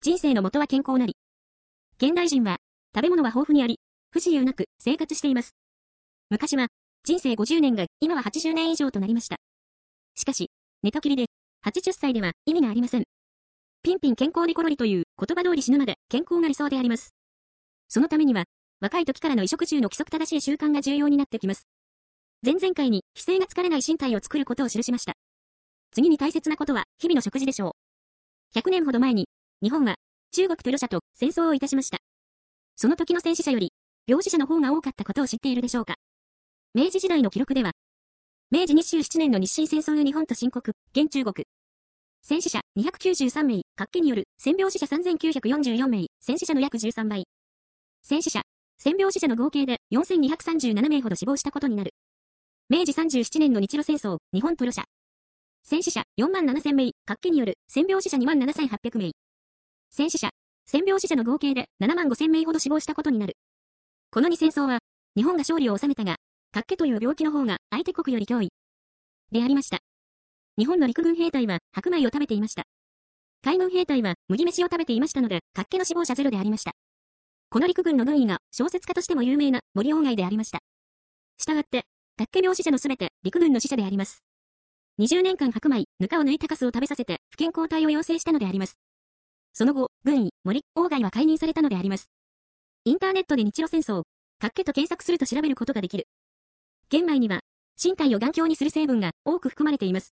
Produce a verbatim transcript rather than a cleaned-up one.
人生の元は健康なり。現代人は、食べ物は豊富にあり、不自由なく生活しています。昔は、人生ごじゅうねんが今ははちじゅうねん以上となりました。しかし、寝たきりで、はちじゅっさいでは意味がありません。ピンピン健康にコロリという言葉通り死ぬまで健康が理想であります。そのためには、若い時からの衣食住の規則正しい習慣が重要になってきます。前々回に、規制が疲れない身体を作ることを記しました。次に大切なことは、日々の食事でしょう。ひゃくねんほど前に、日本は、中国とロシアと戦争をいたしました。その時の戦死者より、病死者の方が多かったことを知っているでしょうか。明治時代の記録では、明治にじゅうななねんの日清戦争に日本と申告、現中国。戦死者にひゃくきゅうじゅうさんめい、活気による戦病死者さんぜんきゅうひゃくよんじゅうよんめい、戦死者の約じゅうさんばい。戦死者、戦病死者の合計でよんせんにひゃくさんじゅうななめいほど死亡したことになる。明治さんじゅうななねんの日露戦争、日本とロシア。戦死者よんまんななせんめい、活気による戦病死者にまんななせんはっぴゃくめい。戦死者、戦病死者の合計でななまんごせんめいほど死亡したことになる。このに戦争は、日本が勝利を収めたが、活気という病気の方が相手国より脅威でありました。日本の陸軍兵隊は白米を食べていました。海軍兵隊は麦飯を食べていましたので、活気の死亡者ゼロでありました。この陸軍の軍医が小説家としても有名な森鴎外でありました。したがって、活気病死者のすべて陸軍の死者であります。にじゅうねんかん白米、ぬかを抜いたカスを食べさせて不健康体を養成したのであります。その後、軍医、森鴎外は解任されたのであります。インターネットで日露戦争、活気と検索すると調べることができる。玄米には、身体を頑強にする成分が多く含まれています。